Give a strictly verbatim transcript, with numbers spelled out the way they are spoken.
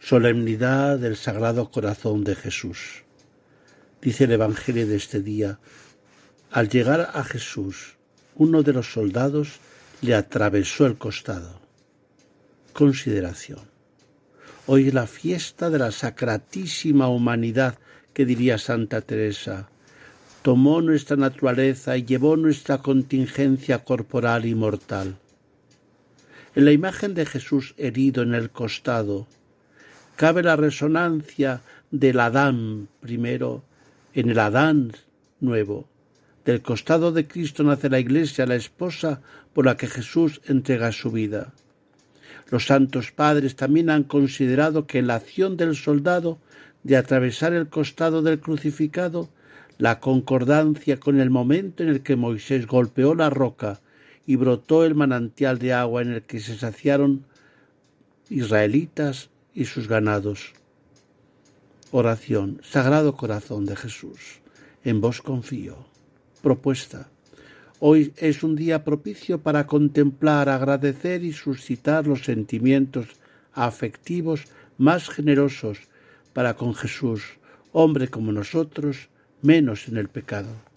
Solemnidad del Sagrado Corazón de Jesús. Dice el Evangelio de este día: al llegar a Jesús, uno de los soldados le atravesó el costado. Consideración. Hoy es la fiesta de la Sacratísima Humanidad, que diría Santa Teresa. Tomó nuestra naturaleza y llevó nuestra contingencia corporal y mortal. En la imagen de Jesús herido en el costado, cabe la resonancia del Adán primero en el Adán nuevo. Del costado de Cristo nace la Iglesia, la esposa por la que Jesús entrega su vida. Los santos padres también han considerado que en la acción del soldado de atravesar el costado del crucificado, la concordancia con el momento en el que Moisés golpeó la roca y brotó el manantial de agua en el que se saciaron israelitas y sus ganados. Oración. Sagrado Corazón de Jesús, en vos confío. Propuesta. Hoy es un día propicio para contemplar, agradecer y suscitar los sentimientos afectivos más generosos para con Jesús, hombre como nosotros, menos en el pecado.